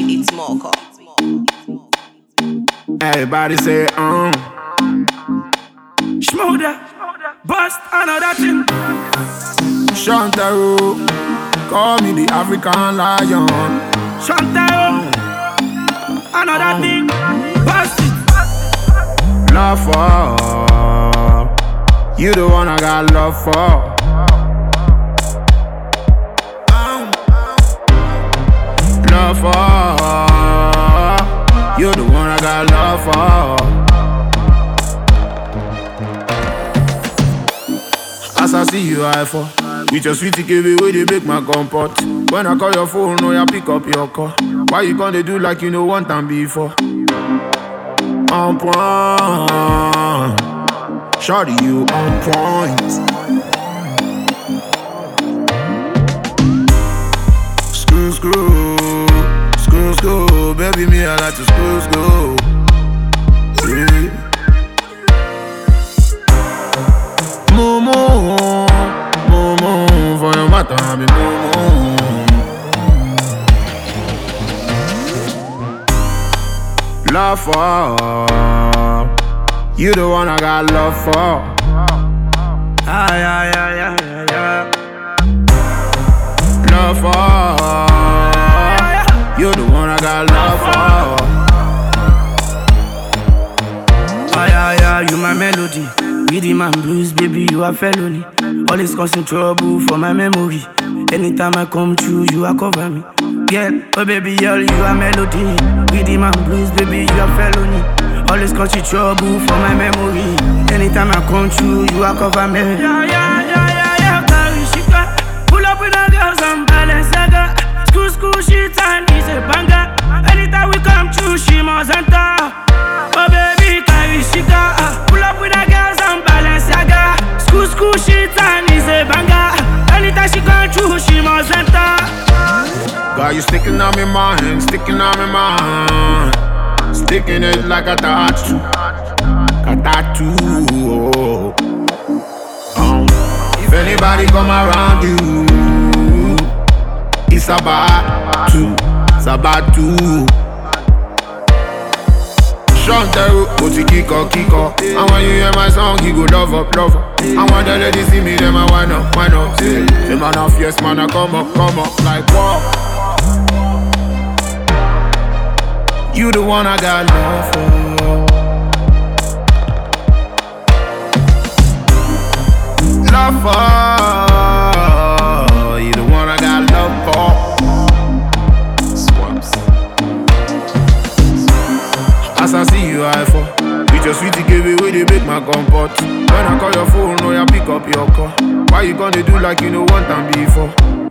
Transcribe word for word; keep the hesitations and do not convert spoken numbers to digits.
It's Mocha. Everybody say, um. Schmoder, bust another thing. Shantaro, call me the African lion. Shantaro, another thing. Bust it. Love for you, the one I got love for. Love for you, the one I got love for. As I see you, I fall. With your sweetie K V, where they make my comfort. When I call your phone, no, you pick up your call. Why you gonna do like you know one time before? On point, shawty, you on point. Screw, screw, screw, screw, baby, me I like to screw, screw. Yeah. Moo, moo, moo, moo, for your matter, I be moo, moo. Love for you, the one I got love for. Ay, ay, ay, ay, ay, ay. Love for you, the one I got love for. Ay, ay, ay, you my melody. Rhythm and blues, baby, you a felony. Always causing trouble for my memory. Anytime I come through, you a cover me. Girl, oh baby, girl, you a melody. Rhythm and blues, baby, you a felony. Always causing trouble for my memory. Anytime I come through, you a cover me. Yeah, yeah, yeah, yeah, yeah, Karishika. Pull up with the girls and Balenciaga. School, school, shit and is a banger. Anytime we come through, she must enter. Oh baby, Karishika. Pull up with the girls and Balenciaga. School, school, shit and is a banger. Anytime she come through, she must enter. Got you sticking on me mind, sticking on me mind. Sticking it like a tattoo, a tattoo. Oh. Um, if anybody come around you, it's about to, it's about to. Shantaro, go to Kiko, Kiko. And when you hear my song, you go love up, love up. And when the ladies see me, them I wind up, wind up. Say, the man of yes, man, I come up, come up like what? You the one I got love for. Love for you, the one I got love for. Swaps. As I see you, I fall. With your sweetie K V, where they make my comfort. When I call your phone, no, you pick up your call. Why you gonna do like you know one time before?